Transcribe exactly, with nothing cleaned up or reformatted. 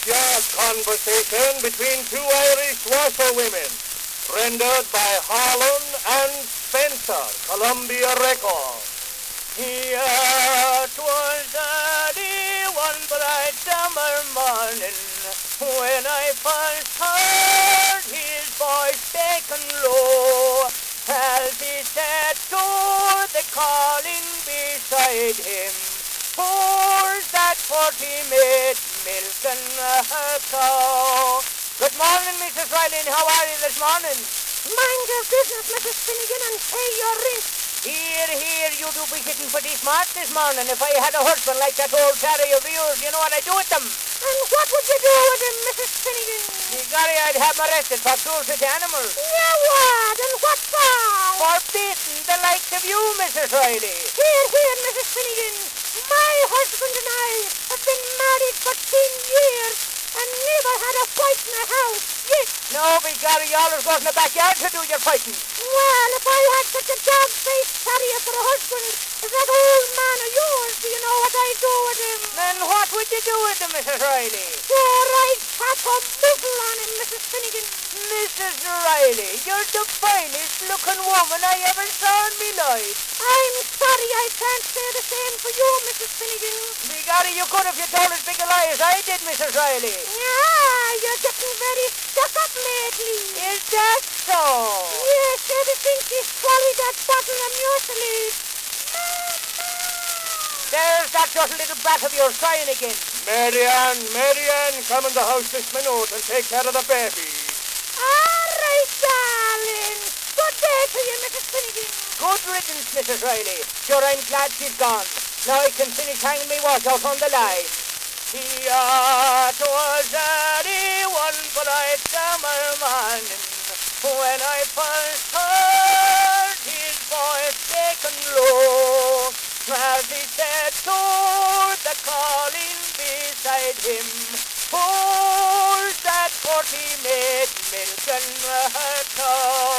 backyard conversation between two Irish washerwomen, rendered by Harlan and Spencer, Columbia Records. Here 'twas early one bright summer morning when I first heard his voice taken low, as he said to the calling beside him, "Who's that forty-mate milking her cow?" Good morning, Missus Riley. How are you this morning? Mind your business, Missus Finnegan, and pay your rent. Here, here, you do be getting pretty smart this morning. If I had a husband like that old Terry of yours, you know what I'd do with them? And what would you do with him, Missus Finnegan? Begorry, I'd have him arrested for cruelty to animals. Yeah, what? And what for? For beating the likes of you, Missus Riley. Here, here, Missus Finnegan. My husband and I have been married for ten years and never had a fight in the house yet. No, begorry, you always go in the backyard to do your fighting. Well, if I had such a dog-faced terrier for a husband as that old man of yours, do you know what I'd do with him? Then what would you do with him, Missus Riley? Sure, I'd tap a muzzle on him, Missus Finnegan. Missus Riley, you're the finest looking woman I ever saw in me life. I'm sorry I can't say the same for you, Missus Finnegan. Begorry, you could if you told as big a lie as I did, Missus Riley. Yeah, you're getting very stuck up lately. Is that so? Yes, ever since you swallowed that bottle of mucilage. There's that dirty little brat of yours crying again. Marianne, Marianne, come in the house this minute and take care of the baby. All right, darling. Good day to you, Missus Finnegan. Good riddance, Missus Riley. Sure, I'm glad she's gone. Now I can finish hanging me wash out on the line. Here 'twas early one bright summer morning when I first heard his voice taken low, as he said to the calling beside him, "Who's that forty-mate milking her cow?"